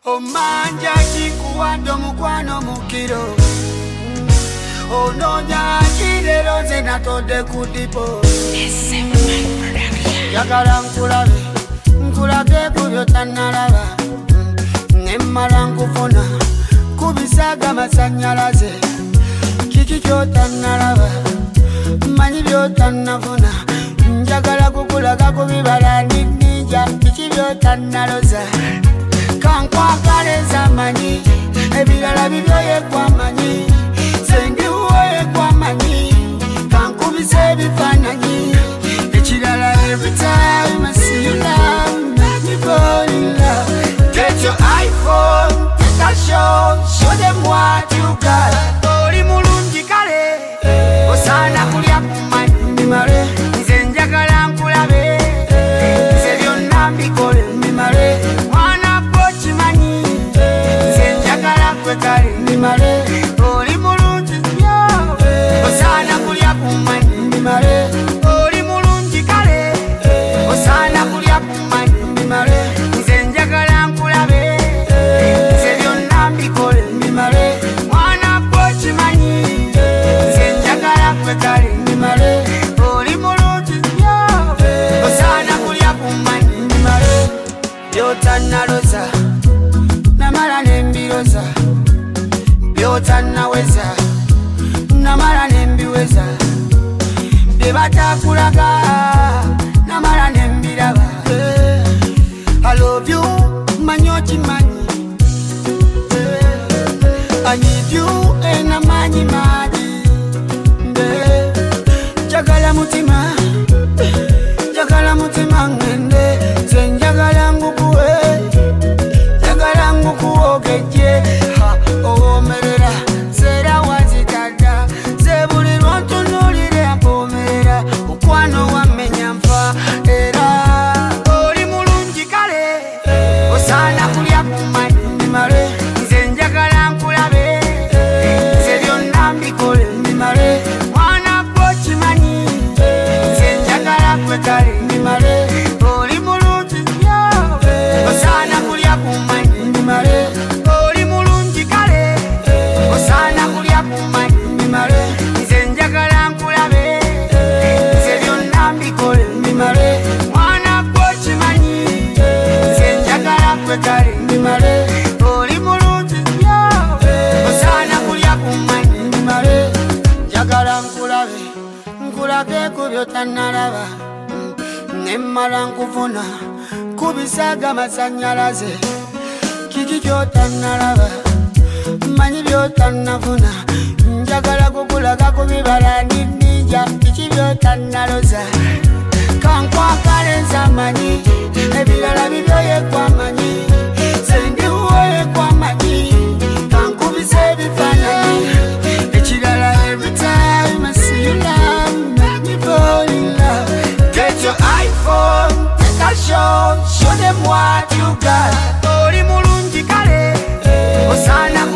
Omanja chikuwado mukwano mukiro Ononya chidero zena tode kudipo Yagala nkulabe kubyo tanalaba Nemmala nkufuna kubisaga masanyalaze Kiki kyotanalaba manyi byotanafuna Njagala kukulaga kubibala ninja Kiki byotanaloza Kankwagala manyi ebirala bibyoye kwamanyi sendiwoye kwamanyi kankubise ebifaananyi ekirala every time I see you now make me fall in love. Get your iPhone, take a show them what you got. Oli mulungi kale osana kulya kumanyi mimale nze njagala nkulabe nze byonna mbikole mimale Kale nimale oli mulungi nnyo osana kulya kumanyi nimale oli mulungi kale osana kulya kumanyi nimale nze njagala nkulabe nze byonna mbikole nimale mwana gwo kimanyi nze njagala gwe kale nimale oli mulungi nnyo osana kulya kumanyi nimale byotanaloza namala nembiroza Byotanaweza namala nembiweza bebatakulaga namala nembiraba I love you manyochi manyi I need you ena manyi maji Jagala mutima ngende zenjagala ngukuwe Jagala ngukuwogeje omerera sera wazitata zebuli lwontunulire mpomerera mukwano wamenya nfa era oli mulungi kale osana kulya kumanyi nimale nze njagala nkulabe nze byonna mbikole nimale mwana gwo kimanyi nze njagala gwe kale nimale oli mulungi nnyo osana kulya kumanyi nimale osana kulya kumanyi nimale nze njagala nkulabe nze byonna mbikole nimale mwana gwo kimanyi nze njagala gwe kale nimale oli mulungi nnyo osana kulya kumanyi nimale njagala nkulage ku byotanalaba nemmala nkufuna kubisaga masanyalaze kiki kyotanalaba manyi byotanafuna njagala kukulaga kubibala ninja kiki byotanaloza kankwagala manyi ebirala bibyoye kwamanyi sendiwoye kwamanyi kankubise ebifaananyi ekirala every time I see you now make me fall in love. Get your iPhone, take a show them what you got. Oli mulungi kale osana